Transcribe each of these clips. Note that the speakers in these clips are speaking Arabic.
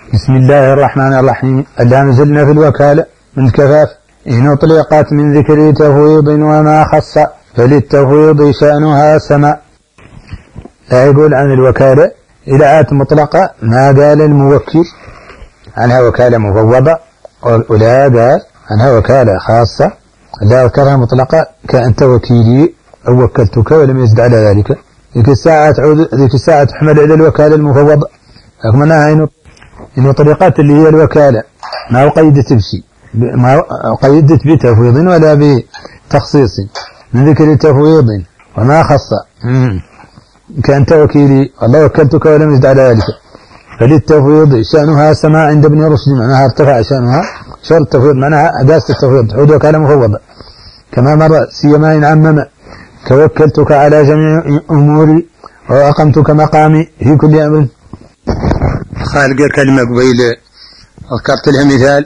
بسم الله الرحمن الرحيم. اللام زلنا في الوكالة من كفاف إن أطلقت من ذكر تفويض وما خص فللتفويض شأنها سما. لا يقول عن الوكالة إذا آت مطلقة ما قال الموكل عنها وكالة مفوضة ولا قال عنها وكالة خاصة، لا ذكرها مطلقة كأنت وكيلي أو وكلتك ولم يزد على ذلك. ذيك الساعة تحمل إلى الوكالة المفوضة، أكمناها إن طريقات اللي هي الوكالة ما قيدت بشيء، ما قيدت بتفويض ولا بتخصيص من ذكر تفويض وما خص كأنت وكيلي والله وكلتك ولم يزد على ذلك. فللتفويض شأنها سماع عند ابن رشد، معناها ارتفع شأنها. شرط التفويض معناها أداس التفويض تعود وكالة مفوضة كما مر، سيما إن عمم توكلتك على جميع أموري وأقمتك مقامي في كل أمر. خالق كلمة قبيل ذكرت لها مثال،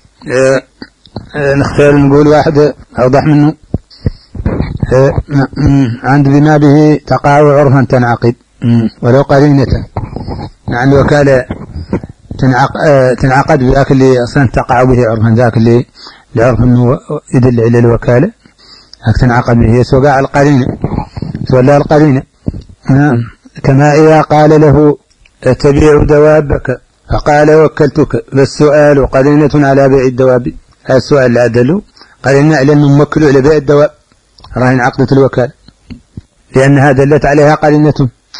نختار نقول واحد أوضح منه. عند بما به تقع عرفا تنعقد ولو قرينة، عند وكالة تنعقد بذاك اللي أصلا تقع به عرفا، ذاك اللي العرف أنه يدل إلى الوكالة تنعقد به سواء القرينة ولا القرينة. كما إذا قال له تبيع دوابك فقال وكلتك، فالسؤال قرينة على بيع الدواب. هذا السؤال لا دل قرينة على أنه موكل إلى بيع الدواب، راهن عقدة الوكالة لأنها دلت عليها قرينة.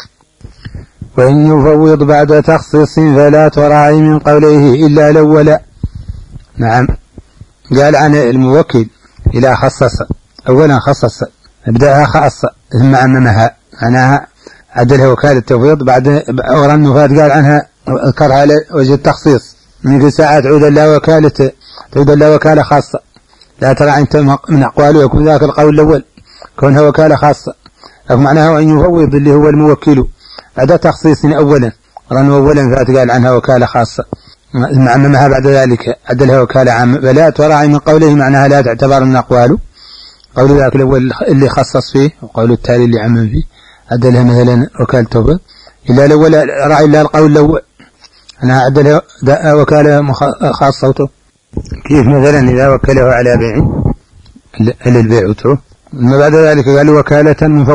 وإن يفوض بعد تخصيص فلا تراعي من قوله إلا الأول. نعم، قال عن الموكل إلى خصص، أولا خصص ابدأها خاصة ثم عممها، معناها عدلها وكالة التفويض. بعد أورا النفاذ قال عنها ذكرها على وجه التخصيص، من ساعة تعود لا وكالة خاصة. لا ترى أنت من أقواله يكون ذاك القول الأول كونها وكالة خاصة، معناها وأن يفوض اللي هو الموكل بعد تخصيص أولا، رن أولا ذات قال عنها وكالة خاصة عممها بعد ذلك عدلها وكالة عامة. فلا تراعي من قوله معناها لا تعتبر من أقواله، قول ذاك الأول اللي خصص فيه وقول التالي اللي عمم فيه عدلها مثلا وكالة توبة. إلا الأول راعي إلا القول الأول أنا عدلها وكالة خاصة. كيف مثلا إذا وكله على بيع البيع وتروه، ثم بعد ذلك قال وكالة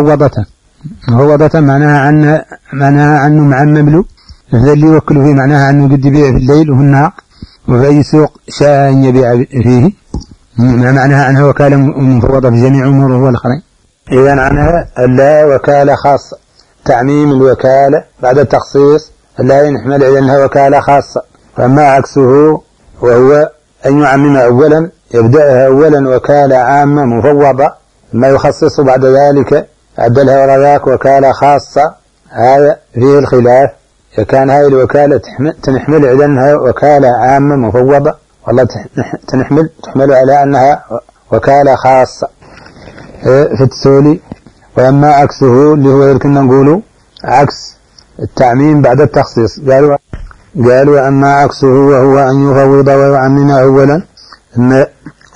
مفوضة معناها عنه معمم له، هذا اللي يوكله فيه معناها عنه قد يبيع في الليل وفي النهار وفي أي سوق شاء أن يبيع فيه، معناها عنها وكالة مفوضة في جميع أموره والآخرين. إذا عنها لا وكالة خاصة، تعميم الوكالة بعد التخصيص لا ينحمل إلى أنها وكالة خاصة. فما عكسه وهو أن يعمم أولا، يبدأها أولا وكالة عامة مفوضة ما يخصص بعد ذلك عدلها وراء وكالة خاصة. هذا فيه الخلاف، كان هذه الوكالة تنحمل على أنها وكالة عامة مفوضة والله تحمل على أنها وكالة خاصة في التسولي. وأما عكسه اللي هو يمكن نقوله عكس التعميم بعد التخصيص، قالوا أما عكسه وهو أن يفوض ويعمم أولا ثم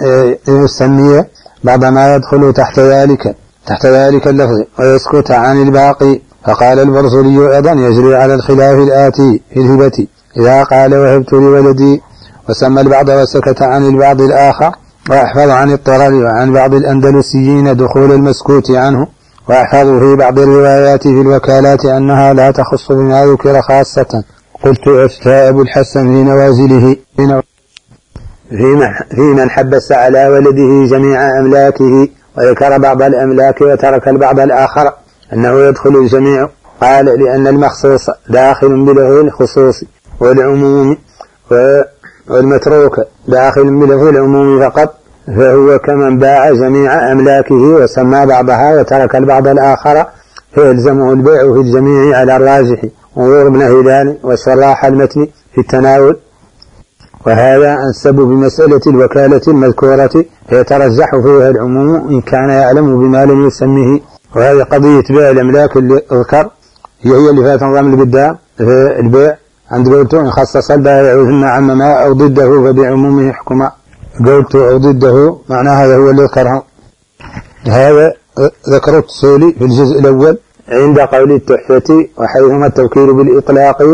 يسمي بعض ما يدخل تحت ذلك اللفظ ويسكت عن الباقي. فقال البرسولي أيضا يجري على الخلاف الآتي في الهبة إذا قال وهبت لولدي وسمى البعض وسكت عن البعض الآخر. وأحفظ عن الطرر وعن بعض الأندلسيين دخول المسكوت عنه. وأحفظ في بعض الروايات في الوكالات أنها لا تخص بما ذكر خاصة. قلت أفتى أبو الحسن في نوازله في من حبس على ولده جميع أملاكه وذكر بعض الأملاك وترك البعض الآخر أنه يدخل الجميع. قال لأن المخصوص داخل بلغة الخصوص والعموم، والمتروك داخل بلغة العموم فقط، فهو كمن باع جميع أملاكه وسمى بعضها وترك البعض الآخر فيلزمه البيع في الجميع على الراجح. انظر ابن هلال وشراح المتن في التناول. وهذا أنسب بمسألة الوكالة المذكورة فيترجح فيها العموم إن كان يعلم بما لم يسميه. وهذه قضية بيع الأملاك اللي أذكر هي اللي فات نظام البداء في البيع عند قولته إن خصص البائع ثم عمما أو ضده فبعمومه حكما. قولته أو ضده معناه هذا هو اللي ذكره. هذا ذكر التسولي في الجزء الأول عند قول التحفة وحيثما التوكيل بالإطلاق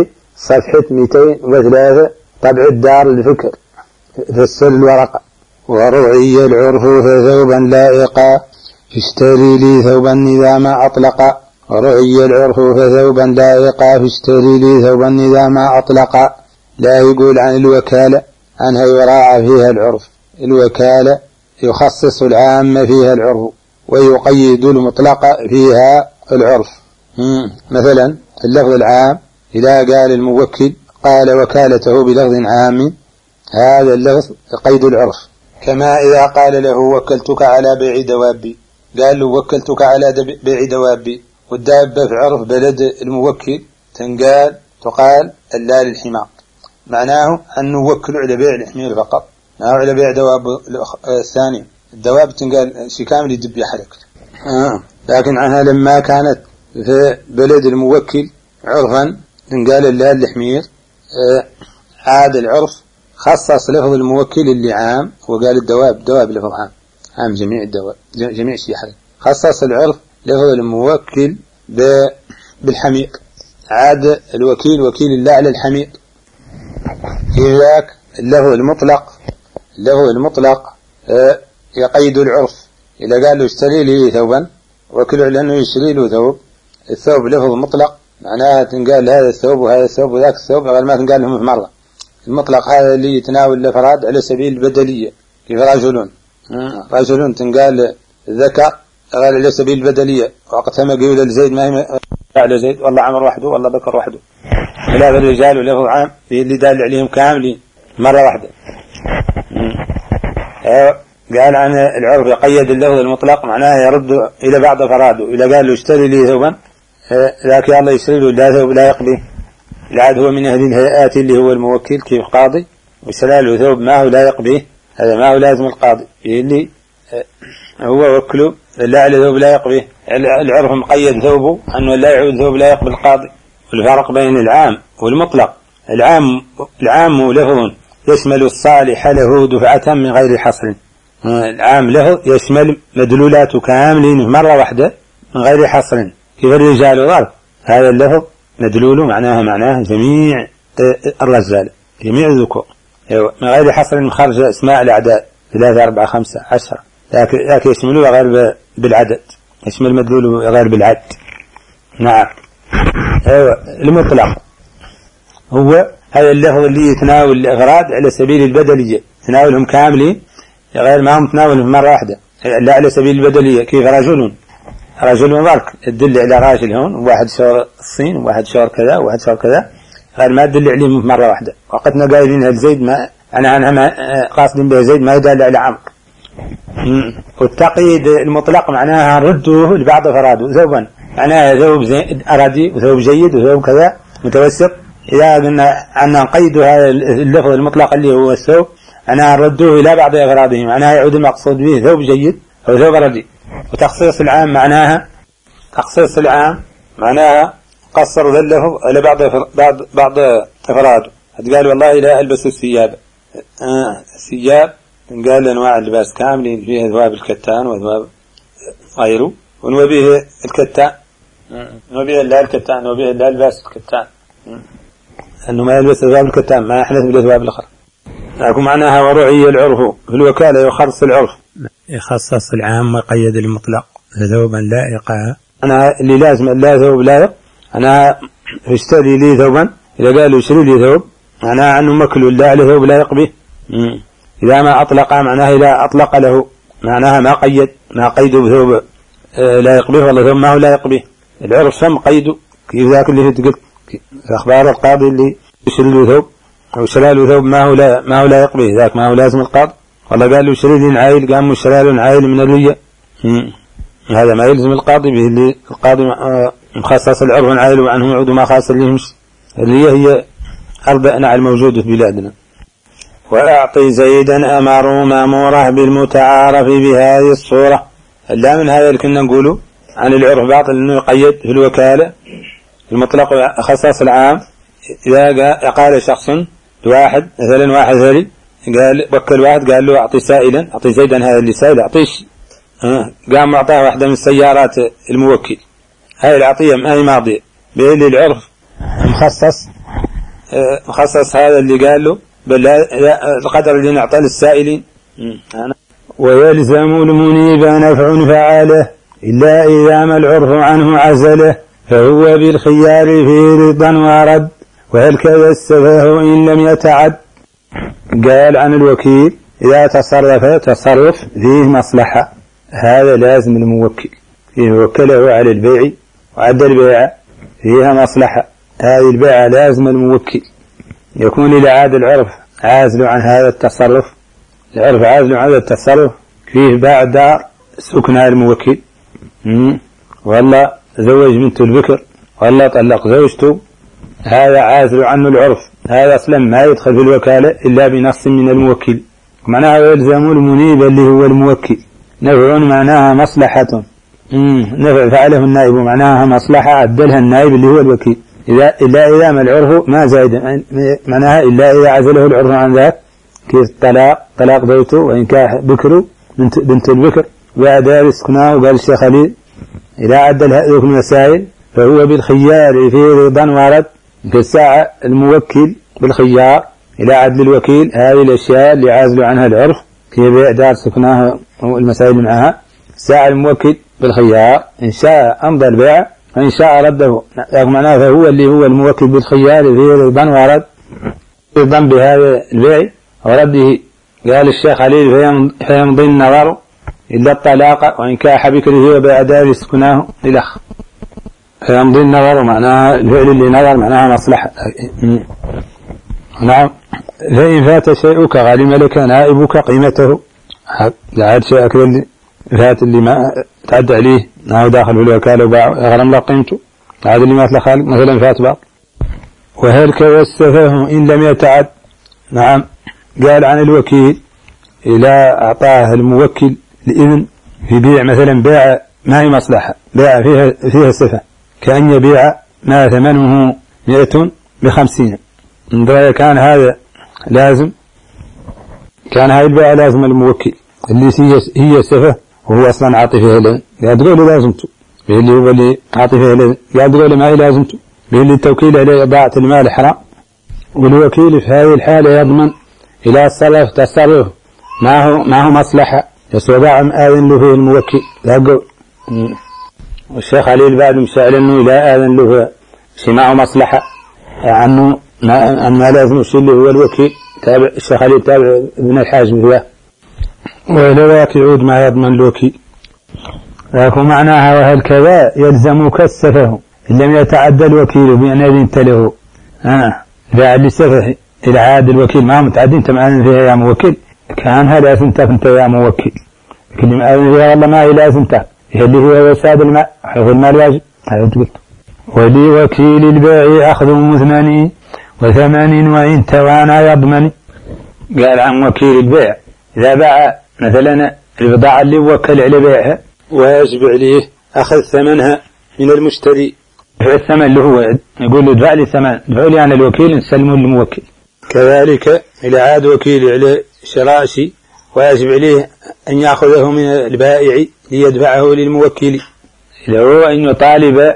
صفحة 203 طبع الدار الفكر فسر الورقة. ورعي العرف فثوبا لائقا فاشتري لي ثوبا إذا ما أطلقا. ورعي العرف فثوبا لائقا فاشتري لي ثوبا إذا ما أطلقا. لا يقول عن الوكالة عنها يراعى فيها العرف. الوكالة يخصص العام فيها العرف ويقيد المطلق فيها العرف. مثلا اللفظ العام إذا قال الموكل قال وكالته بلفظ عام هذا اللفظ قيد العرف. كما إذا قال له وكلتك على بيع دوابي قال له وكلتك على بيع دوابي. والدابة في عرف بلد الموكل تقال اللا للحمار، معناه أن نوكل على بيع الحمير فقط، ما على بيع دواب الثانية. الدواب تنقال شي كامل يدب يحرك. لكن عنها لما كانت في بلد الموكل عرفا تنقال اللا للحمير. عاد العرف خصص لفظ الموكل اللي عام وقال الدواب لفظ عام جميع الدواب جميع شي حرك. خصص العرف لفظ الموكل بالحمير. عاد الوكيل وكيل الله على الحمير. في ذاك اللفظ المطلق يقيد العرف. إذا قال له اشتري لي ثوبا وكله لأنه يشتري له ثوب. الثوب لفظ مطلق معناها تنقال هذا الثوب وهذا الثوب وذاك الثوب غير ما تنقال لهم في مرة. المطلق هذا اللي يتناول الأفراد على سبيل البدلية. كيف رجل تنقال ذكر غير على سبيل البدلية. وقتها ما قيل لزيد ما هي على زيد والله عمر وحده والله بكر وحده. لا الرجال ولفظ عام في اللي دال عليهم كاملين مرة واحدة. قال عن العرف يقيد اللفظ المطلق معناه يرد إلى بعض أفراده. إذا قال له اشتري لي ثوبا ذاك الله يشتري له لا ثوب لا يقضي. العاد هو من هذه الهيئات اللي هو الموكل كيف قاضي واشترى له ثوب ما هو لا يقضيه. هذا ما هو لازم القاضي اللي هو وكله لا على ثوب لا يقضيه. العرف مقيد ثوبه أنه لا يعود ثوب لا يقبل القاضي. والفرق بين العام والمطلق العام لفظ يشمل الصالح له دفعة من غير حصر. العام له يشمل مدلولاته كاملين مرة واحدة من غير حصر. كيف الرجال والظرف هذا اللفظ مدلوله معناه جميع الرجال جميع الذكور من غير حصر خرج اسماء الأعداد 3 4 5 10 لكن يشملوه غير بالعدد. يشمل مدلوله غير بالعد. نعم. المطلق هو هذا اللفظ اللي يتناول الأغراض على سبيل البدلية يتناولهم كاملين غير ما هم تناولهم مرة واحدة لا على سبيل البدلية. كيف رجل ضرك تدل على راجل هون وواحد شهر الصين وواحد شهر كذا وواحد شهر كذا غير ما تدل عليهم مرة واحدة. وقتنا قايلين الزيد ما أنا قاصدين به زيد ما يدل على عمرو. والتقييد المطلق معناها رده لبعض أفراده ثوبا معناها ثوب أرادي وثوب جيد وثوب كذا متوسط. إذا قلنا أن نقيد هذا اللفظ المطلق اللي هو الثوب أنا ردوه إلى بعض أفراده معناها يعود المقصود به ثوب جيد أو ثوب ردي. وتخصيص العام معناها قصر ذا اللفظ على بعض أفراده. قال والله لا ألبس الثياب. الثياب قال أنواع اللباس كاملين فيها ثواب الكتان وثواب غيره ونوبيه الكتان نوبيه لا الكتان نوبيه لا الباس الكتان أنه ما يلبس ثواب الكتان ما يحدث بالثواب الأخرى. لكن معناها ورعي العرف في الوكالة يخصص العرف يخصص العام ويقيد المطلق ثوبا لائقا. أنا اللي لازم لا ثوب لائق أنا اشتري لي ثوبا. إذا قالوا اشتري لي ثوب معناها أنه مكل لا على ثوب لائق به. إذا ما أطلق معناها إذا أطلق له معناها ما قيده بثوب لائق به والله ثوب ما هو لائق به. العرف سم قيده كيف ذاك اللي قلت أخبار القاضي اللي يشتري له ثوب أو شرى له ثوب ما هو لائق به ذاك ما هو لازم القاضي. والله قال له شري لي عايل قام شرى له عايل من الرية هذا ما يلزم القاضي به. اللي القاضي مخصص العرف عايل وعنهم يعود ما خاص اللي الرية هي أرض أنواع الموجودة في بلادنا. وأعطي زيدا أمر ماموره بالمتعارف بهذه الصورة. لا من هذا اللي كنا نقوله عن العرف باطل أنه يقيد في الوكالة المطلق خصص العام. إذا قال شخص لواحد مثلا واحد ثري قال وكل واحد قال له أعطي سائلا أعطي زيدا هذا اللي سائل أعطيش قام أعطاه واحدة من السيارات الموكل هاي العطية ما هي ماضية بيقول العرف مخصص خصص هذا اللي قال له بل القدر اللي نعطى للسائلين. ويلزم المنيب نفع فعاله إلا إذا ما العرف عنه عزله فهو بالخيار في رضا ورد وهكذا السفه إن لم يتعد. قال عن الوكيل إذا تصرف تصرف فيه مصلحة هذا لازم الموكل فيه وكله على البيع وعد البيع فيها مصلحة هذه البيعة لازم الموكل يكون إلى عاد العرف عازل عن هذا التصرف العرف عازل عن هذا التصرف فيه باع دار سكنها الموكل والله زوج بنته البكر والله طلق زوجته هذا عازل عنه العرف هذا أصلا ما يدخل في الوكالة إلا بنص من الموكل. معناها يلزم المنيب اللي هو الموكل نفع معناها مصلحة نفع فعله النائب معناها مصلحة عدلها النائب اللي هو الوكيل إلا إذا ما العرف ما زايد معناها إلا إذا عزله العرف عن ذاك كيف طلاق زوجته وإنكاح بكره بنت البكر وأدار سكناه وقال الشيخ خليل إذا عدل هذه المسائل فهو بالخيار في رضا ورد في الساعة الموكل بالخيار إلى عدل الوكيل هذه الأشياء اللي عازل عنها العرف كيف دار سكناه والمسائل معها الساعة الموكل بالخيار إن شاء أمضى البيع وإن شاء رده معناه فهو اللي هو الموكل بالخيار في رضا ورد رضا بهذا البيع ورده. قال الشيخ علي فيمضي النظر إلا الطلاق وإنكاح بكره وبأدار سكناه الأخ فيمضي النظر معناها الفعل اللي نظر معناها مصلحة. نعم فإن فات شيئك غالم لك نائبك قيمته عاد شيئك اللي فات اللي ما تعدى عليه ما هو داخل في الوكالة وباع غرم له قيمته عاد اللي مات لخالق مثلا فات بعض. وهلك والسفه إن لم يتعد. نعم قال عن الوكيل إذا أعطاه الموكل لإذن في بيع مثلا بيع ما هي مصلحة بيع فيها سفه كأن يبيع ما ثمنه 100 ب50 كان هذا لازم كان هاي البيع لازم الموكل اللي هي سفه وهو أصلا عاطي فيها لين قاعد تقول لازمته اللي هو اللي عاطي فيها لين قاعد تقول ما هي لازمته اللي التوكيل عليه إضاعة المال حرام والوكيل في هذه الحالة يضمن إلى الصرف تصرف ما هو مصلحة يسوى آذن له فيه الموكل لا قول. والشيخ علي بعد مسائل أنه لا آذن له شيء معه مصلحة عنه ما لازم الشيء اللي هو الوكيل تابع الشيخ علي تابع ابن الحاج بهذا ولذلك يعود ما يضمن الوكيل. لكن معناها وهكذا يلزمك السفه إن لم يتعدى الوكيل بأن أذنت له باع للسفه إلى عاد الوكيل ما متعدي انت مأذن فيها يا موكل كان هذا أذنتك انت يا موكل لكن مأذن فيها والله ما هي لازمتك اللي هو وساد الماء حيث المال واجب هذا قلت. ولوكيل البيع أخذ مثمن وثمن وإن توانى يضمن. قال عن وكيل البيع إذا باع مثلا البضاعة اللي وكل على بيعها ويجب عليه أخذ ثمنها من المشتري الثمن اللي هو يقول له ادفع لي ثمن ادفع لي أنا الوكيل نسلمه للموكل. كذلك إلى عاد وكيل على شراء شيء ويجب عليه أن يأخذه من البائع ليدفعه للموكل إذا هو أن يطالب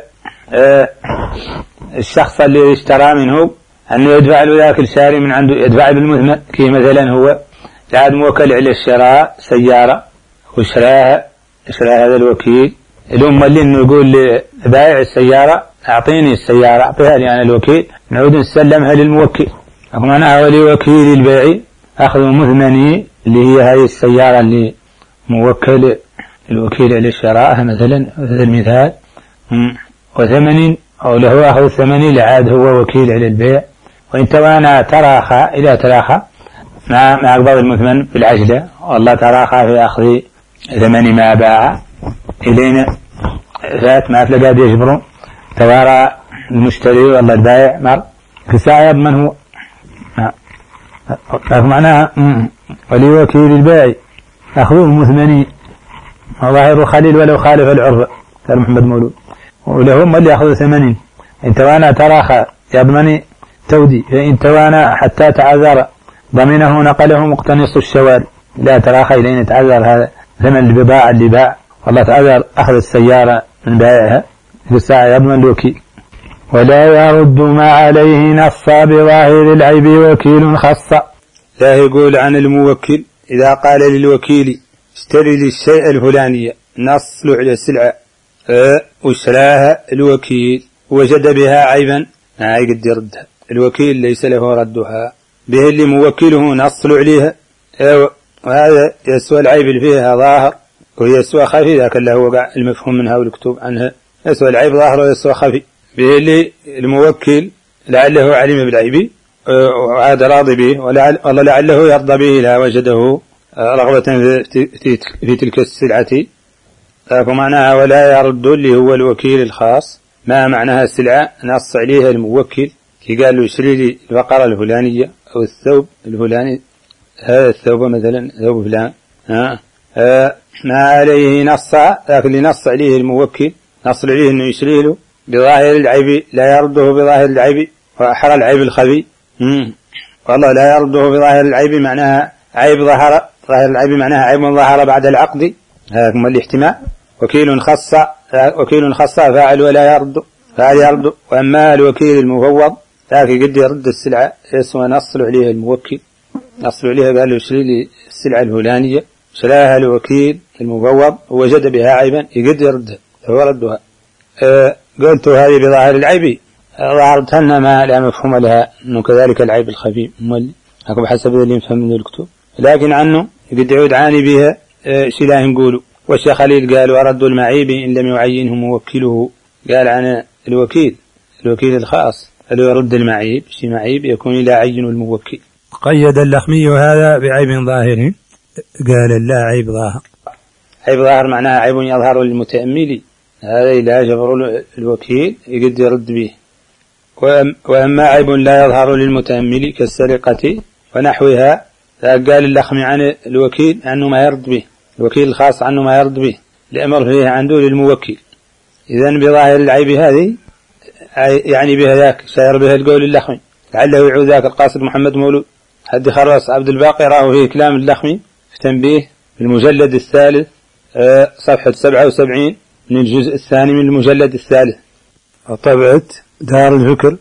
الشخص اللي اشترى منه أنه يدفع له ذاك الشاري من عنده يدفع بالمثمن كي مثلا هو عاد موكل على الشراء سيارة وشراها هذا الوكيل الأم اللي إنه يقول لبائع السيارة أعطيني السيارة أعطيها لي أنا الوكيل نعود نسلمها للموكل. أنا ولوكيل البيع أخذ مثمني اللي هي هذه السيارة اللي موكل الوكيل على الشراء مثلا المثال وثمن أو له أخذ ثمني لعاد هو وكيل على البيع وإن توانا تراخى إلى تراخى ما أقبض المثمن بالعجلة والله تراخى في أخذ ثمن ما باع إلينا فات ما تلقى يجبرون توارى المشتري والله البائع مر في ساعة من هو معناها ولوكيل البائع أخذوه مثمني ظاهر خليل ولو خالف العرف قال محمد مولود ولهم اللي يأخذ 80 إن توانا تراخى يضمني تودي فإن توانا حتى تعذر ضمنه نقله مقتنص الشوال لا تراخى إلينا تعذر هذا ثمن البضاعة اللي باع والله تعذر أخذ السيارة من بائعها في الساعة يضمن الوكيل. ولا يرد ما عليه نص بظاهر العيب وكيل خص. لا يقول عن الموكل إذا قال للوكيل اشتري لي الشيء الفلاني نص له على السلعة واشتراها الوكيل وجد بها عيبا ما يقدر يردها، الوكيل ليس له ردها، به اللي موكله نص له عليها وهذا يسوى العيب اللي فيها ظاهر ويسوى خفي، ذاك اللي هو المفهوم منها والكتب عنها، يسوى العيب ظاهر ويسوى خفي، به اللي الموكل لعله علم بالعيب وعاد راضي به والله لعله يرضى به لا وجده رغبة في تلك السلعة. فمعناها ولا يرد اللي هو الوكيل الخاص ما معناها السلعة نص عليها الموكل كي قال له اشتري لي البقرة الفلانية أو الثوب الفلاني، هذا الثوب مثلا ثوب فلان ما عليه نص، لكن اللي نص عليه الموكل نص عليه انه يشتري له بظاهر العيب لا يرده بظاهر العيب وأحرى العيب الخفي. والله لا يرده بظاهر العيب معناها عيب ظهر، ظاهر العيب معناها عيب ظهر بعد العقد، هذا هو الاحتمال. وكيل خص فاعل ولا يرد، فاعل يرد. وأما الوكيل المفوض ذاك قد يرد السلعة يسوى نص عليه الموكل، نص عليها قال له اشتري لي السلعة الفلانية، شراها الوكيل المفوض ووجد بها عيبا يقد يردها هو ردها. قلت هذه بظاهر العيب ظهرتها ما لا مفهوم لها انه كذلك العيب الخفي أكو بحسب اللي يفهم من الكتب، لكن عنه قد يعود عاني بها شيء نقوله. والشيخ خليل قال ورد المعيب إن لم يعينه موكله، قال عن الوكيل الخاص اللي يرد المعيب شيء معيب يكون لا عين الموكل. قيد اللخمي هذا بعيب ظاهر، قال لا عيب ظاهر. عيب ظاهر معناها عيب يظهر للمتأمل، هذا لا جبر الوكيل يقدر يرد به. وأما عيب لا يظهر للمتأمل كالسرقة ونحوها قال اللخمي عن الوكيل أنه ما يرد به، الوكيل الخاص عنه ما يرد به لأمر فيه عنده للموكل. إذن بظاهر العيب هذه يعني بها ذاك شاير بها القول اللخمي، لعله يعود ذاك القاصد محمد مولود حد خرص عبد الباقي راه فيه كلام اللخمي في تنبيه في المجلد الثالث صفحة 77 من الجزء الثاني من المجلد الثالث، وطبعة دار الفكر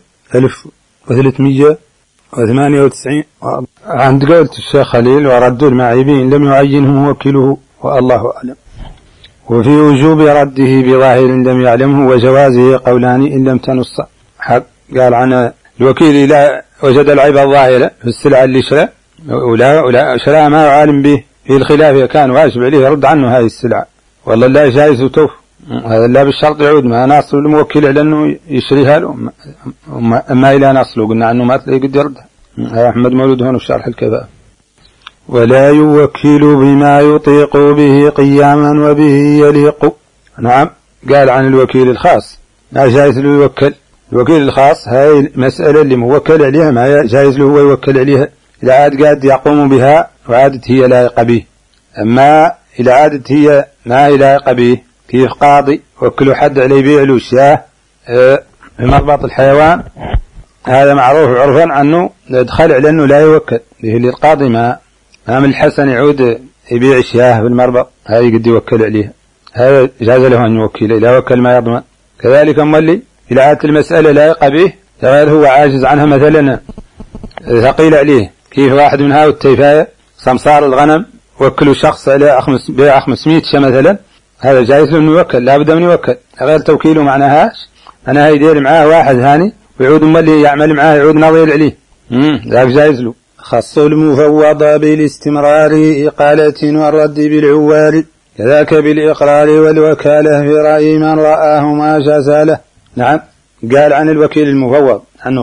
1398 عند قولة الشيخ خليل ورد المعيبين لم يعينه موكله والله أعلم. وفي وجوب رده بظاهر لم يعلمه وجوازه قولان إن لم تنص. قال عن الوكيل إذا وجد العيب الظاهرة في السلعة اللي شرى ولا شرى ما يعلم به في الخلاف كان واجب عليه يرد عنه هذه السلعة، والله لا جائز وتوف، هذا لا بالشرط يعود ما ناصل الموكل على أنه يشريها له، أما إلى ناصله قلنا عنه ما تلاقي قد يردها. هذا أحمد مولود هون في شرح الكفاءة. ولا يوكل بما يطيق به قياما وبه يليق. نعم قال عن الوكيل الخاص ما جائز له يوكل، الوكيل الخاص هاي المسألة اللي موكل عليها ما جائز له هو يوكل عليها إذا عاد قاد يقوم بها وعادت هي لائقة به. أما إذا عادت هي ما هي لائقة به كيف قاضي وكل حد عليه بيع له الشاه في مربط الحيوان، هذا معروف عرفا عنه دخل على أنه لا يوكل به للقاضي ما من الحسن يعود يبيع الشاه في المربط هاي قد يوكل عليها، هذا جاز له أن يوكل إذا وكل ما يضمن. كذلك مولي إذا عادت المسألة لائقة به غير هو عاجز عنها مثلا ثقيل عليه، كيف واحد من هاو التيفاية سمسار الغنم وكلوا شخص على 500 شا مثلا، هذا جايز له أنه يوكل لا بد من يوكل غير توكيله معناهاش أنا يدير معاه واحد هاني ويعود مولي يعمل معاه يعود نظير عليه ذاك جايز له. خص المفوض بالاستمرار إقالة والرد بالعوار كذاك بالإقرار والوكالة في رأي من رآه ما جاز له. نعم قال عن الوكيل المفوض أنه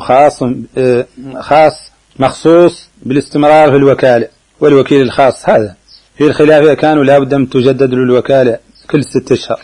خاص مخصوص بالاستمرار في الوكالة، والوكيل الخاص هذا في الخلافة كانوا لابد أن تجدد له الوكالة كل 6 أشهر،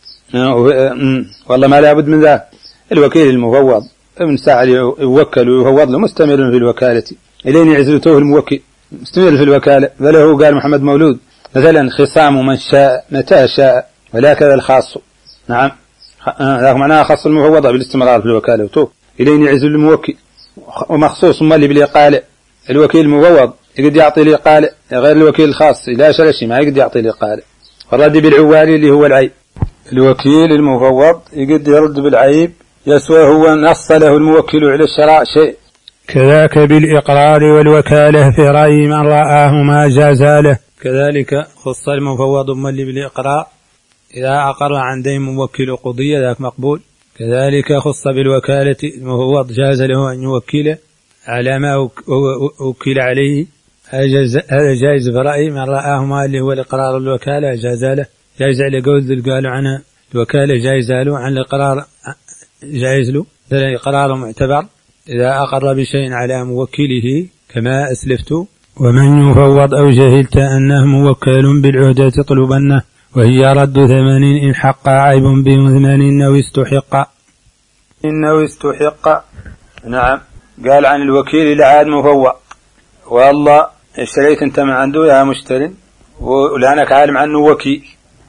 والله ما لابد من ذا. الوكيل المفوض من ساعة يوكل ويفوض له مستمر في الوكالة إلين يعزلته الموكل مستمر في الوكالة. فله قال محمد مولود مثلا خصام من شاء متى شاء ولا كذا الخاص. نعم هذا معناه خاص المفوض بالاستمرار في الوكالة وتوه إلين يعزل الموكل. ومخصوص مالي بالإقالة، الوكيل المفوض يقدر يعطي الإقالة غير الوكيل الخاص لا شرشي ما يقدر يعطي الإقالة. والرد بالعواري اللي هو العيب، الوكيل المفوض يقدر يرد بالعيب يسوى هو نص له الموكل على الشراء شيء. كذاك بالإقرار والوكالة في رأي من رآهما جاز له. كذلك خص المفوض ملي بالإقرار إذا أقر عن دين موكل قضية ذاك مقبول. كذلك خص بالوكالة المفوض جاز له أن يوكل على ما وكل عليه. هذا جائز برأي من رآهما اللي هو الإقرار والوكالة جاز له. جائز على قول قالوا عنها الوكالة جائز له، عن الإقرار جائز له. الإقرار معتبر إذا أقر بشيء على موكله كما أسلفت. ومن يفوض أو جهلت أنه موكل بالعهدة تطلبنه وهي رد ثمن إن حق عيب بمثمن أو استحق. إنه استحق. نعم. قال عن الوكيل العاد مفوض والله اشتريت انت من عنده يا مشتري ولانك عالم عنه وكيل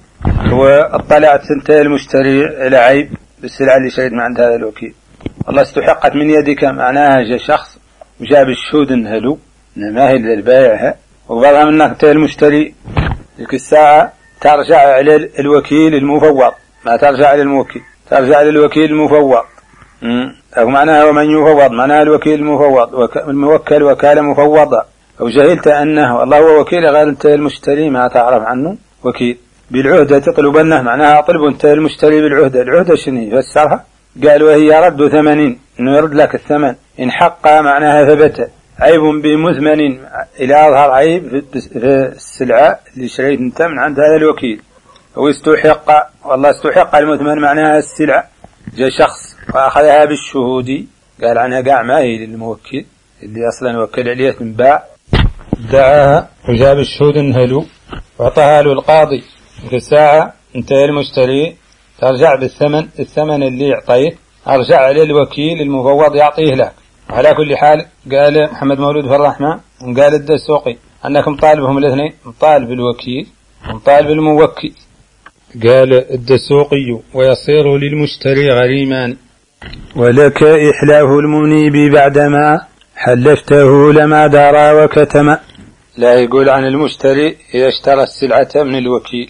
واطلعت انت المشتري على عيب بالسلعة اللي شريت من عند هذا الوكيل، والله استحقت من يدك، معناها جاء شخص وجاب الشهود انهلوا ما هي للبائع وبعضها منك انت المشتري تلك الساعة ترجع على الوكيل المفوض، ما ترجع على الموكل، ترجع على الوكيل المفوض. معناها ومن يفوض معناها الوكيل المفوض، الموكل وكالة مفوضة. أو جهلت أنه والله هو وكيل غير انت المشتري ما تعرف عنه وكيل. بالعهدة تطلبنه معناها اطلب انت المشتري بالعهدة. العهدة شنو فسرها؟ قال وهي رد ثمن، انه يرد لك الثمن إن حق معناها ثبت عيب بمثمن إلى أظهر عيب في السلعة اللي شريت انت من عند هذا الوكيل. واستحق والله استحق المثمن معناها السلعة جاء شخص وأخذها بالشهود، قال عنها قاع ما هي للموكل اللي أصلا وكل عليه تنباع، دعاها وجاب الشهود انهلوا وعطاها له القاضي. في الساعة انت المشتري ترجع بالثمن، الثمن اللي اعطيت ارجع عليه الوكيل المفوض يعطيه لك. وعلى كل حال قال محمد مولود في الرحمة وقال الدسوقي أنك مطالبهم الاثنين، مطالب الوكيل ومطالب الموكل. قال الدسوقي ويصير للمشتري غريمان ولك إحلاه المنيب بعدما حلفته لما دار وكتم. لا يقول عن المشتري إذا اشترى السلعة من الوكيل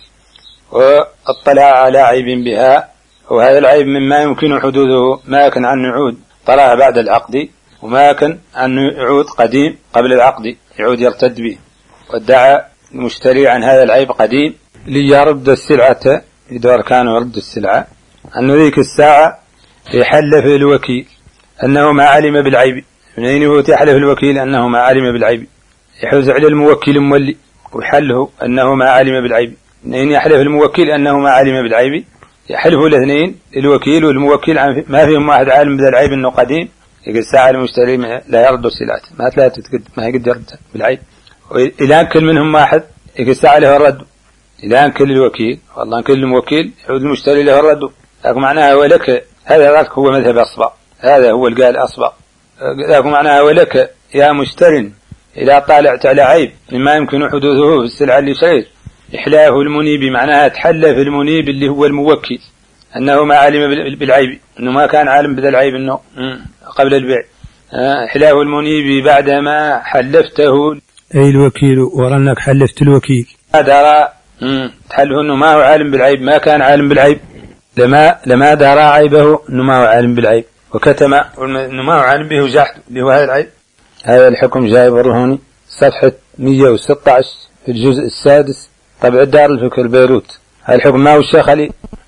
واطلع على عيب بها وهذا العيب مما يمكن حدوثه ما كان عن نعود طلع بعد العقد وما كان عن نعود قديم قبل العقد يعود يرتد به، وادعى المشتري عن هذا العيب قديم ليرد السلعة إذا كان يرد السلعة أنه ذيك الساعة يحلف الوكيل أنه ما علم بالعيب. منين يحلف الوكيل أنه ما علم بالعيب؟ يحوز على الموكل مولي ويحله أنه ما علم بالعيب. منين يحلف الموكل أنه ما علم بالعيب؟ يحلفوا الاثنين الوكيل والموكل ما فيهم واحد عالم بذا العيب أنه قديم. يقول الساعة المشتري لا يرد السلعة ما يقدر بالعيب، إلى كل منهم واحد يقول الساعة له الرد، إلى كل الوكيل والله كل الموكل يعود المشتري له الرد. لكن معناها ولك هذا ذلك هو مذهب أصبع، هذا هو القال أصبع. لكن معناها ولك يا مشتر إذا طالعت على عيب مما يمكن حدوثه في السلعة اللي شريت إحلاه المنيب معناها تحلف المنيب اللي هو الموكل أنه ما علم بالعيب، أنه ما كان عالم بذا العيب أنه قبل البيع. إحلاه المنيب بعدما حلفته أي الوكيل ورنك حلفت الوكيل دارا تحلف أنه ما هو عالم بالعيب، ما كان عالم بالعيب لما دارا عيبه أنه ما هو عالم بالعيب وكتم أنه ما هو عالم به وجحد اللي هو هذا العيب. هذا الحكم جايب الرهوني صفحة 116 في الجزء السادس طبع دار الفكر بيروت. هذا الحكم ما هو الشيخ علي.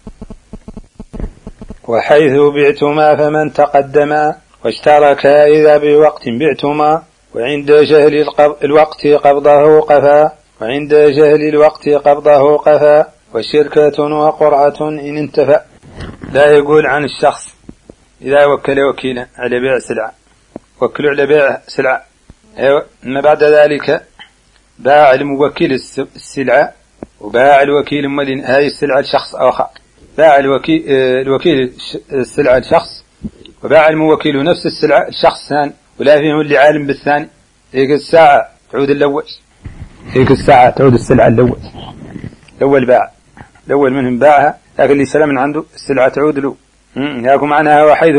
وحيث بعتما فمن تقدما واشتركا إذا بوقت بعتما وعند جهل الوقت قبضه قفا وعند جهل الوقت قبضه قفا وشركة وقرعة إن انتفى. لا يقول عن الشخص إذا وكل وكيلا على بيع سلعة وكلوا على بيع سلعة أما بعد ذلك باع الموكل السلعة وباع الوكيل هذه السلعة لشخص آخر، باع الوكيل السلعة لشخص وباع الموكل نفس السلعة لشخص ثاني ولا فيهم اللي عالم بالثاني. هيك الساعة تعود الأول، هيك الساعة تعود السلعة الأول باع، الأول منهم باعها لكن اللي سلم من عنده السلعة تعود له. ياكم معناها وحيث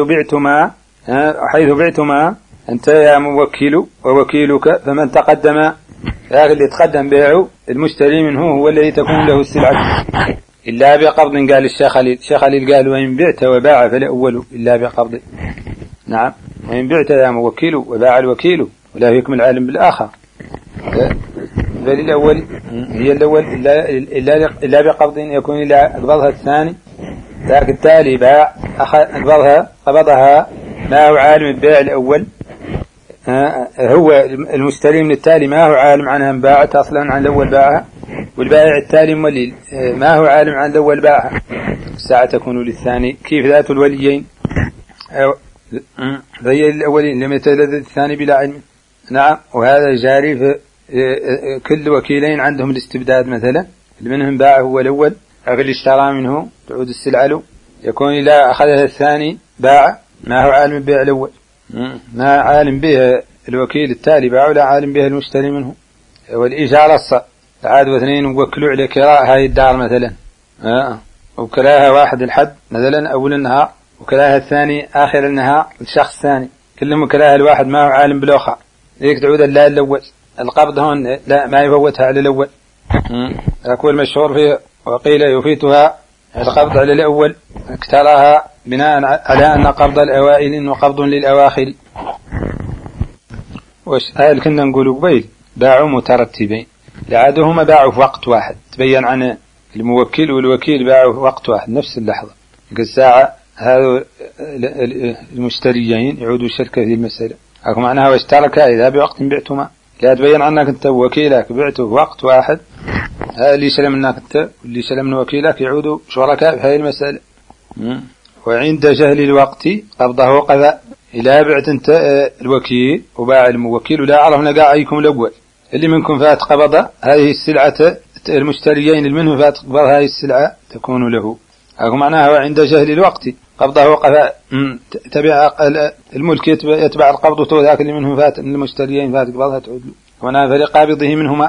بعتما أنت يا موكل ووكيلك فمن تقدم، لكن اللي تقدم بيعه المشتري منه هو الذي تكون له السلعة إلا بقبض. قال الشيخ خليل قال وإن بعت وباع فالأول إلا بقبض. نعم، وإن بعت يا موكيل وباع الوكيل ولا يكمل العالم بالآخر، بل الأول هي الأول إلا بقبض يكون إلا قبضها الثاني، ذاك التالي باع قبضها ما هو عالم البيع الأول، هو المشتري من التالي ما هو عالم عنها باعت أصلا عن الأول باعها، والبائع التالي مولي ما هو عالم عن الأول باعها، الساعة تكون للثاني. كيف ذات الوليين زي الأولين لم يتلذذ الثاني بلا علم. نعم، وهذا جاري في كل وكيلين عندهم الاستبداد مثلا، اللي منهم باع هو الأول، اللي اشترى منه تعود السلعة له، يكون إذا أخذها الثاني باع ما هو عالم بها الأول، ما عالم به الوكيل التالي باع ولا عالم به المشتري منه. والإيجار الص عاد واثنين وكلوا على كراء هاي الدار مثلا، وكلاها واحد الحد مثلا أول النهار، وكلاها الثاني آخر النهار الشخص الثاني، كلهم كلاها الواحد ما هو عالم بالأخرى، ذيك تعود لا الأول. القبض هون لا ما يفوتها على الأول، يقول مشهور فيه وقيل يفيتها القبض على الأول، اكتراها بناء على أن قبض الأوائل إنه قبض للأواخر. وهل كنا نقول قبيل باعوا مترتبين، لعادهما باعوا في وقت واحد، تبين عن الموكل والوكيل باعوا في وقت واحد نفس اللحظة، الساعة هذا المشتريين يعودوا الشركة في المسألة، أكو معناها واشتركا إذا بوقت بعتما، لا تبين عنك أنت ووكيلك بعته في وقت واحد، هذا اللي يسلم منك أنت واللي يسلم من وكيلك يعودوا شركاء في هذه المسألة. وعند جهل الوقت قبضه قذا، إذا بعت أنت الوكيل وباع الموكل ولا عرفنا قاعيكم الأول اللي منكم فات قبض هذه السلعة، المشتريين اللي منهم فات قبض هذه السلعة تكون له، أكو معناها عند جهل الوقت قبضه قذا، تبع الملك يتبع القبض ذاك اللي منهم فات المشتريين فات قبضها تعود له، وانا فلقابضه منهما.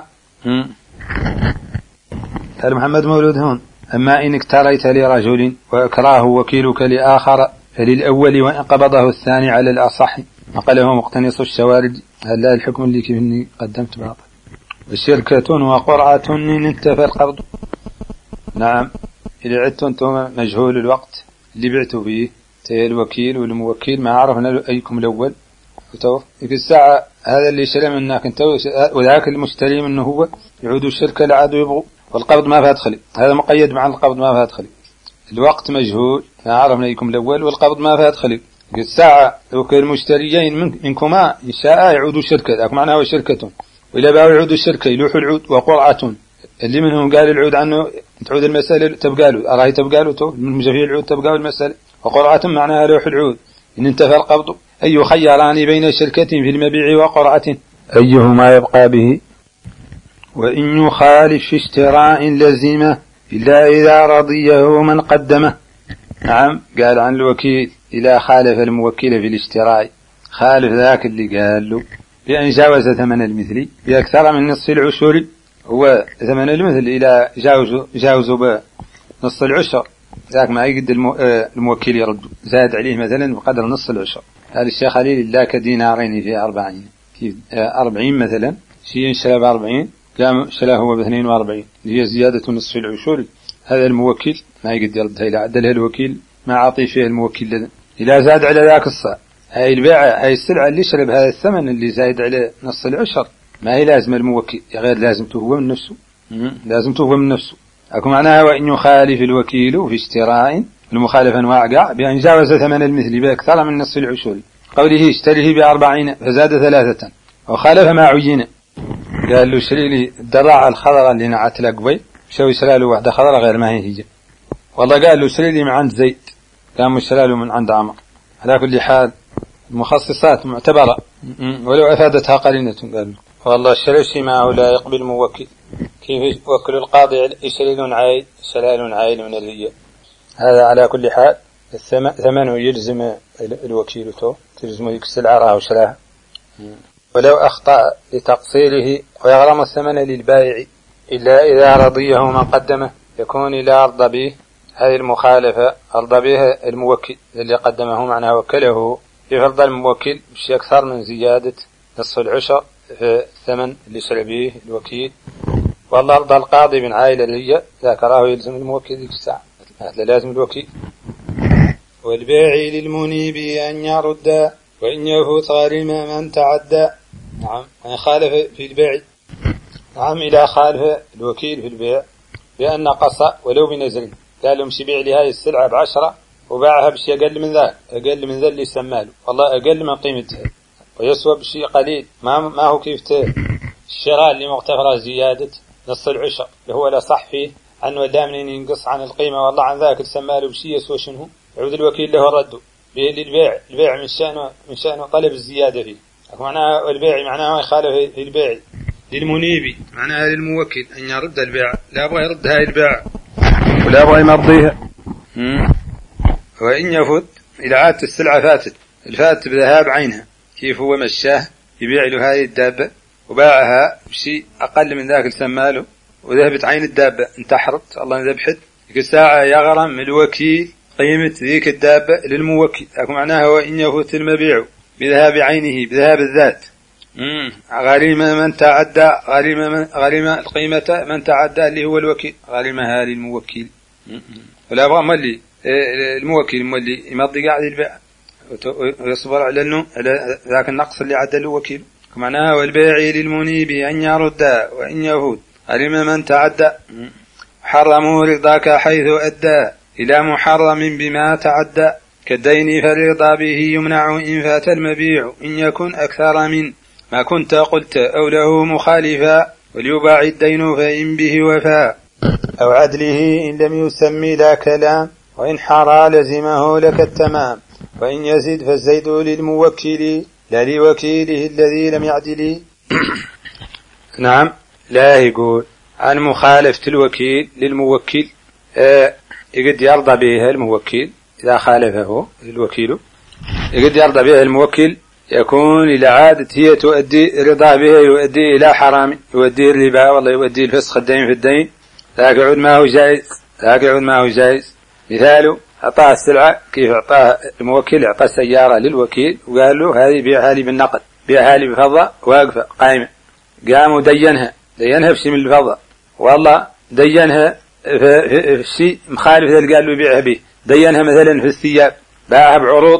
قال محمد مولود هون أما إن اكتريت لرجل وأكراه وكيلك لآخر فللأول وإن قبضه الثاني على الأصح، نقله مقتنص الشوارد. هل الحكم اللي كيف إني قدمت بعض الشركة وقرعة إن انتفى القبض. نعم، إذا عدت أنتم مجهول الوقت اللي بعتوا فيه الوكيل والموكل ما عرفنا أيكم الأول، في الساعة هذا اللي شرى منك أنت وذاك المشتري منه هو يعودوا الشركة لعادوا يبغوا، والقبض ما فات خلي، هذا مقيد مع القبض ما فات خلي، الوقت مجهول ما عرفنا أيكم الأول والقبض ما فات خلي، في الساعة وكل المشتريين منكما إن شاء يعودوا الشركة، ذاك معناه هو شركة، وإذا باعوا يعودوا الشركة يلوحوا العود. وقرعة اللي منهم قال العود عنه تعود المسألة تبقى له، أراهي تبقى له تو من جفيع العود تبقى المسألة. وقرعة معناها لوح العود إن انتفى القبض. أي خيران بين شركة في المبيع وقرعة أيهما يبقى به. وإن يخالف في اشتراء لزمه إلا إذا رضيه من قدمه. نعم، قال عن الوكيل إذا خالف الموكل في الاشتراء خالف ذاك اللي قال له بأن جاوز ثمن المثل بأكثر من نصف العشر، هو ثمن المثل إلى جاوزوا بنصف العشر ذاك ما يقد الموكل يرد زاد عليه مثلا بقدر نصف العشر. قال الشيخ خليل إلا كدينارين في 40، كيف 40 مثلا شيء شرى ب40 قام شراه هو ب42 اللي هي زيادة نصف العشر، هذا الموكل ما يقد يردها إلى عدلها الوكيل ما عاطي فيه الموكل لذا. إذا زاد على ذاك الصاع هاي البيعة هاي السلعة اللي يشرب هذا الثمن اللي زايد على نص العشر ما هي لازم الموكل غير لازمته هو من نفسه، لازمته هو من نفسه. أكو معناها وإن يخالف الوكيل في اشتراء، المخالفة واقع بأن جاوز ثمن المثل بأكثر من نصف العشر، قوله اشتريه ب40 فزاد 3 وخالف ما عين، قال له اشتري لي الدراعة الخضراء اللي نعت لك بي شو يشرى له واحدة خضراء غير ما هي والله قال له اشتري لي من عند زيد قام اشترى له من عند عمر. على كل حال المخصصات معتبرة ولو أفادتها قرينة. قال له والله اشتري شيء معه لا يقبل موكل، كيف يوكل القاضي يشتري عايل سلال عايل من الرياء. هذا على كل حال ثمنه يلزم الوكيل تلزم ذيك السلعة راه وشراها، ولو أخطأ لتقصيره ويغرم الثمن للبائع إلا إذا رضيه من قدمه يكون إلى أرض به. هذه المخالفة أرض بها الموكل اللي قدمه معناه وكله يفرض الموكل بشيء أكثر من زيادة نصف العشر في الثمن اللي شرى به الوكيل والله أرضى القاضي من عائلة هي ذكره يلزم الموكل ذيك الساعة لازم الوكيل. والبيع للمنيب أن يرد وإن يفوت غرم من تعدى. نعم من خالف في البيع، نعم إذا خالف الوكيل في البيع بأن نقص ولو بنزل، قال لهم شبيع لي هاي السلعة ب10 وباعها بشيء أقل من ذا، أقل من ذا اللي سماله والله أقل من قيمتها ويسوى بشيء قليل، ما هو كيف الشراء اللي مغتفرة زيادة نص العشر اللي هو لا صح فيه عنه لا منين ينقص عن القيمة والله عن ذاك السماله بشيء يسوى شنو يعود الوكيل له رده به للبيع. البيع من شأنه طلب الزيادة فيه، معناها البيع معناها ما يخالف في البيع. للمنيب معناها للموكل أن يرد البيع، لا أبغى يرد هاي البيع ولا أبغى يمضيها. وإن يفوت إذا عادت السلعة فاتت بذهاب عينها، كيف هو مشاه يبيع له هاي الدابة وباعها بشيء أقل من ذاك السماله وذهبت عين الدابة انتحرت الله ذبحت، ذيك الساعة يغرم الوكيل قيمة ذيك الدابة للموكل. معناها وإن يفوت المبيع بذهاب عينه بذهاب الذات غريم من تعدى، غريم القيمة من تعدى اللي هو الوكيل، غريمها للموكل. ولا أبغى ملي الموكل ملي يمضي قاعد البيع ويصبر على انه على ذاك النقص اللي عدى له وكيل. معناها والبيع للمنيب أن يرد وإن يفوت غريم من تعدى. حرموا رضاك حيث أدى إلى محرم بما تعدى، كالدين فالرضا به يمنع إن فات المبيع إن يكن أكثر من ما كنت قلت أو له مخالفا، وليباع الدين فإن به وفاء أو عدله إن لم يسمي لا كلام، وإن حرى لزمه لك التمام، وإن يزد فالزيد للموكل لا لوكيله الذي لم يعدل. نعم لا يقول عن مخالفة الوكيل للموكل يقد يرضى به الموكل إذا خالفه الوكيل، يقد يرضى به الموكل يكون إلى عادة هي تؤدي رضا به يؤدي إلى حرام، يؤدي الربا والله يؤدي الفسخ الدين في الدين، ذاك يعود ما هو جائز. مثاله أعطاه السلعة كيف أعطاه الموكل، أعطاه سيارة للوكيل وقال له هذه بيعها لي بالنقد، بيعها لي بفضة واقفة قائمة، قام ودينها بشيء من الفضة والله دينها في شيء مخالف اللي قال له يبيعها به، دينها مثلا في الثياب باعها بعروض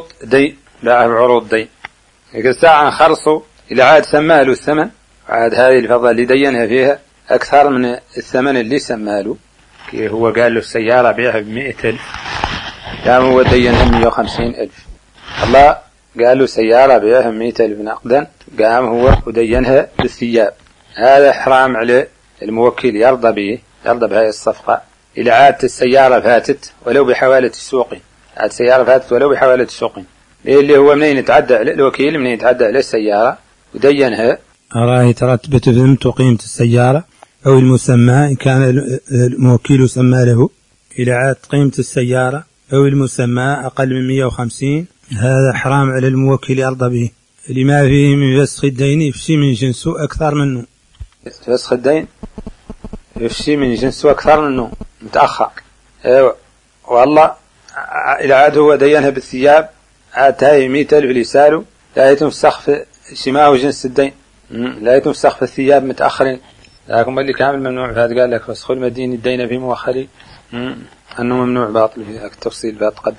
دين الساعة خرصوا إلى عاد سماله الثمن، عاد هذه الفضة اللي دينها فيها أكثر من الثمن اللي سماله، كي هو قال له السيارة بيعها ب100,000 قام هو دينها 150,000، الله قال له سيارة بيعها 100,000 نقدا قام هو ودينها بالثياب، هذا حرام عليه الموكل يرضى بهذه الصفقة. إلى عادة السيارة فاتت ولو بحوالة السوق، عاد السيارة فاتت ولو بحوالة السوق اللي هو منين يتعدى على الوكيل منين يتعدى على السيارة ودينها. أراه ترتبت فهمت قيمة السيارة أو المسمى إن كان الموكيل سمى له إلى عاد قيمة السيارة أو المسمى أقل من 150، هذا حرام على الموكل يرضى به لما فيه من فسخ الدين يفشي من جنسه أكثر منه. فسخ الدين يفشي من جنسه أكثر منه متأخر. أيوة والله إلى عاد هو دينها بالثياب عاد هاي 100,000 لساله لا يتمسخ في شماه جنس الدين، لا يتمسخ في الثياب متأخرين، لكن اللي كامل ممنوع. فهذا قال لك فسخ المدين الدين في مؤخري أنه ممنوع باطل في التفصيل باتقدم.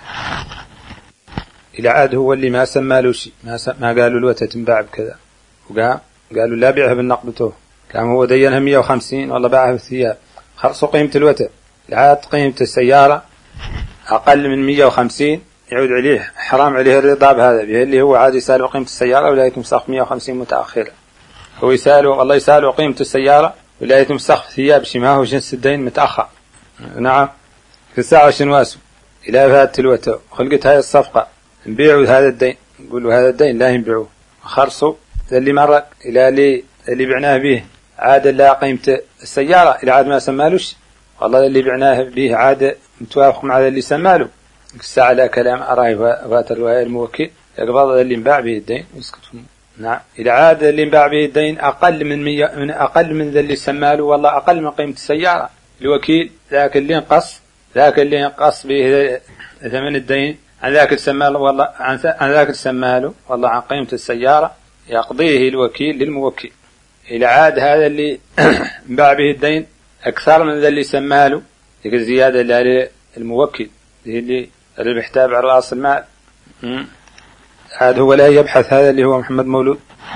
إلى عاد هو اللي ما سمى له شيء، ما قالوا له تنباع بكذا قالوا لا بيعها بالنقد، كان هو دينها 150 والله باعها بالثياب، خلصوا قيمة الوتر. العاد قيمة السيارة أقل من 150 يعود عليه حرام عليه الرضا بهذا به اللي هو عاد يسأله قيمة السيارة ولا يتمسخ 150 متأخرة، هو يسأله والله يسأله قيمة السيارة ولا يتمسخ ثياب شماه جنس الدين متأخر. نعم في الساعة شنواسه إلى فات الوتر خلقت هاي الصفقة نبيعوا هذا الدين، نقولوا هذا الدين لا ينبيعوه، خرصوا اللي مرق إلى اللي بعناه به عاد لا قيمة السيارة إلى عاد ما سمالوش والله اللي بعناه به عاد متوافق مع اللي سماله، الساعة لا كلام أراه فات الرواية الموكل يقبض اللي انباع به الدين ويسكتهم. نعم إذا عاد اللي انباع به الدين أقل من أقل من اللي سماله والله أقل من قيمة السيارة، الوكيل ذاك اللي ينقص به ثمن الدين عن ذاك السماله والله عن ذاك السماله والله عن قيمة السيارة يقضيه الوكيل للموكل العاد هذا اللي باع به الدين أكثر من ذا اللي سماله ذيك الزيادة اللي عليه الموكل اللي بيحتاج على رأس المال. هذا هو لا يبحث هذا اللي هو محمد مولود.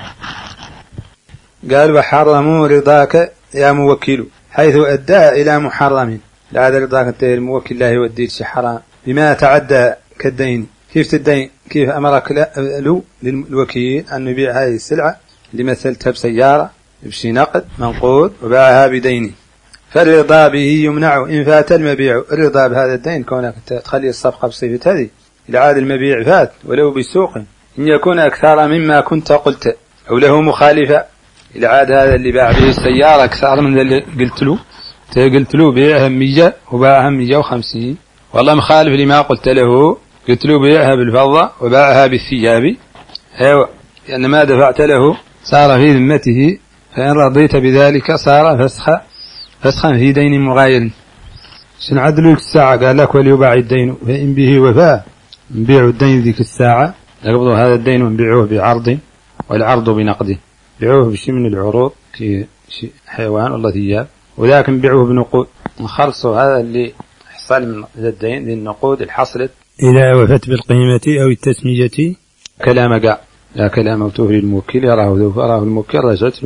قال وحرموا رضاك يا موكل حيث أدى إلى محرم. لا هذا رضاك الموكل لا يودي شيء حرام بما تعدى كالدين. كيف الدين كيف أمرك له للوكيل أن يبيع هذه السلعة اللي مثلتها بسيارة بشي نقد منقود وباعها بدينه، فالرضا به يمنع إن فات المبيع. الرضا بهذا الدين كونك تخلي الصفقة بصفة هذه العاد المبيع فات ولو بسوق إن يكون أكثر مما كنت قلت أو له مخالفة. العاد هذا اللي باع به السيارة أكثر من اللي قلت له بيعها 100 وباعها 150 والله مخالف لما قلت له، قلت له بيعها بالفضة وباعها بالثياب أيوة لأن ما دفعت له صار في ذمته، فإن رضيت بذلك صار فسخا في دين مغاير. شن عدلك الساعة قال لك وليباع الدين فإن به وفاء نبيع الدين ذيك الساعة نقبضوا هذا الدين ونبيعوه بعرض والعرض بنقده، بيعوه بشيء من العروض كي حيوان والله ثياب ولكن بيعوه بنقود نخلصوا هذا اللي حصل من الدين للنقود الحصلت إذا وفت بالقيمة أو التسمية. كلام قاع لا كلام موتوه للموكل يراه ذوف أراه الموكل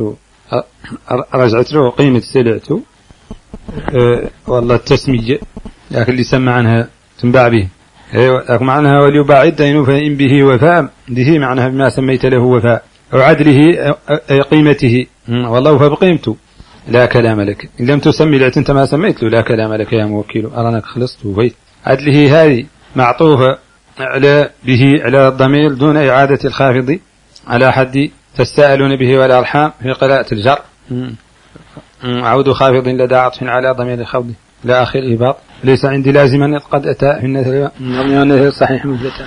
رجعت له قيمة سلعته والله التسمية لكن اللي سمع عنها تنباع به لكن معناها وليباع الدين فإن به وفاء به معناها بما سميت له وفاء أو عدله قيمته والله فبقيمته لا كلام لك. إن لم تسمي لعت أنت ما سميت له لا كلام لك يا موكل أرانك خلصت وفيت. عدله هذه معطوفة على به على الضمير دون إعادة الخافض على حد تستألون به والأرحام في قراءة الجر عود خافض لدى عطف على ضمير الخفض لا آخر إباط ليس عندي لازما قد أتى في النثر صحيح مثلة.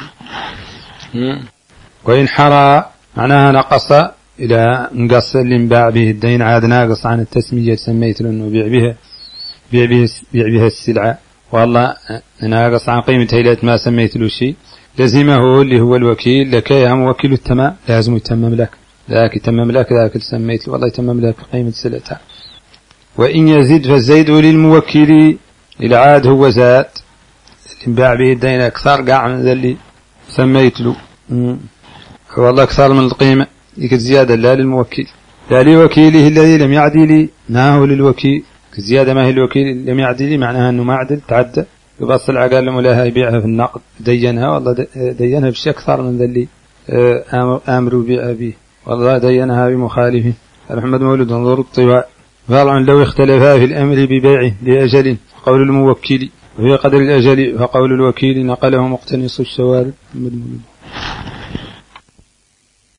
وإن حرى معناها نقص إلى نقص اللي انباع به الدين عاد ناقص عن التسمية سميت له أنه بيع بها السلعة والله ناقص عن قيمتها إلى ما سميت له شيء لزمه اللي هو الوكيل لك يا موكل التمام لازم يتمم لك ذاك يتمم لك ذاك سميت له والله يتمم لك قيمة سلعتها. وإن يزيد فالزيد للموكل العاد هو زاد اللي انباع به الدين أكثر قاع من ذا اللي سميت له والله أكثر من القيمة ذيك الزيادة لا للموكل لا لوكيله الذي لم يعدل ما هو للوكيل. الزيادة ما هي الوكيل لم يعدل معناها أنه ما عدل تعدى يبقى السلعة قال له لها يبيعها في النقد دينها والله دينها بشيء أكثر من ذا اللي آمروا بيع به والله دينها بمخالفه. محمد مولود انظر الطباع فرع لو اختلفا في الأمر ببيعه لأجل قول الموكل وفي قدر الأجل فقول الوكيل نقله مقتنص الشوارب. محمد مولود.